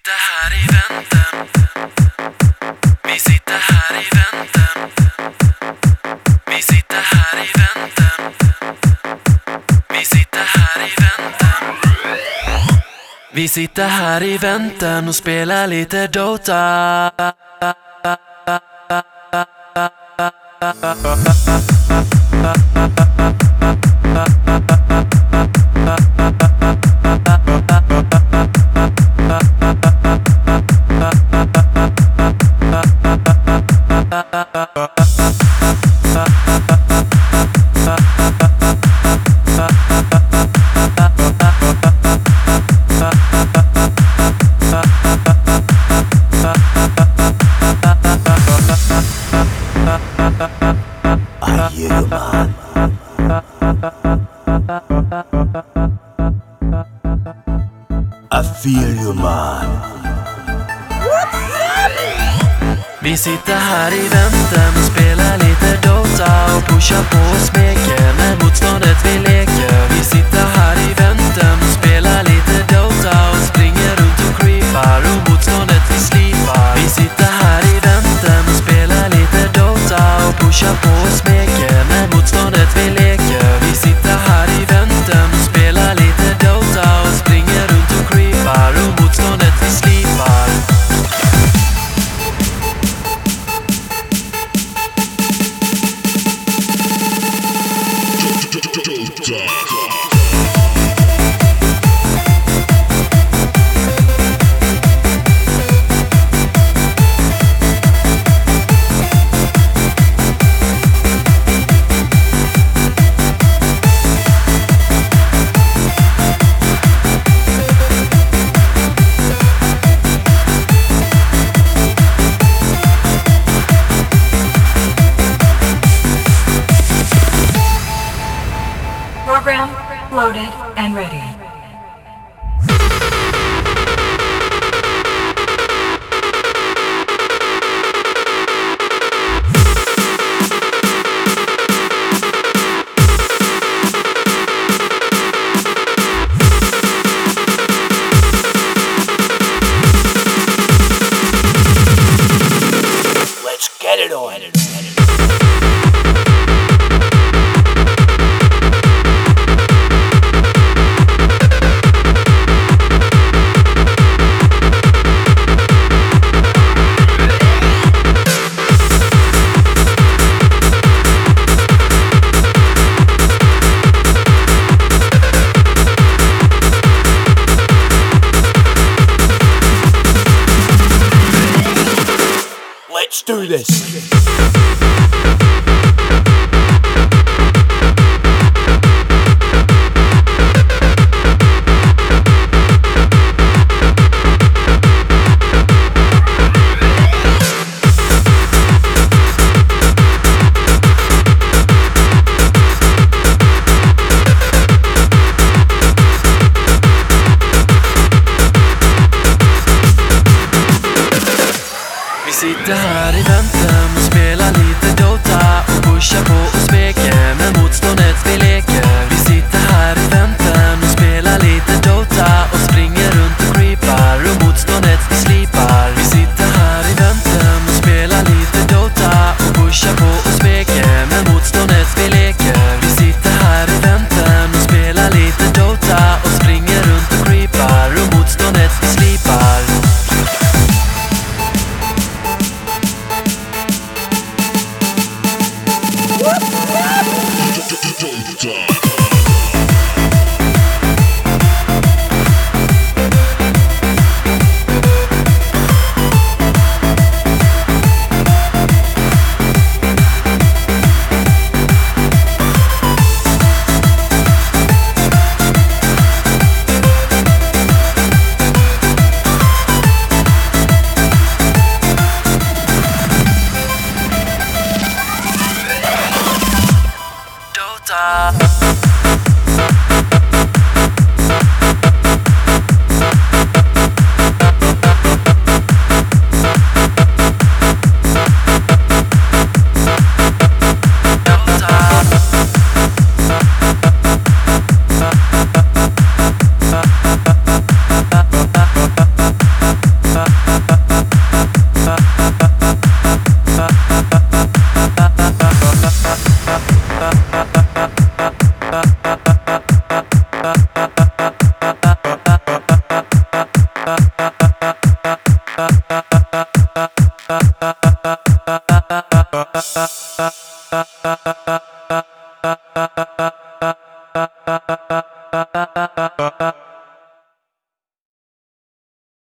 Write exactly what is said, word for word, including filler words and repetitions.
sitter här i väntan. Vi sitter här i väntan. Vi sitter här i väntan. Vi sitter här i väntan. Vi sitter här i väntan och spelar lite Dota. I hear you, man. I feel you, man. Vi sitter här i väntan och spelar lite Dota och pushar på och smeker när motståndet vi leker. Vi sitter här i väntan och spelar lite Dota och springer runt och creepar och motståndet vi slipar. Vi sitter här i väntan och spelar lite Dota och pushar på och smeker när motståndet vi leker. Vi sitter här i väntan och spelar lite Dota och springer runt och creepar och motståndet vi slipar. Program loaded and ready. Let's get it on. Let's do this. Vi sitter här i väntan och spelar lite Dota och pushar på och smeker med motståndet vi leker. Vi sitter här i väntan och spelar lite Dota och springer runt och creepar och motståndet vi slipar. Vi sitter här i väntan och spelar lite Dota och pushar på och smeker med motståndet vi leker. Vi sitter här i väntan och spelar lite Dota och springer runt och creepar och motståndet vi slipar. Whoop! Bye.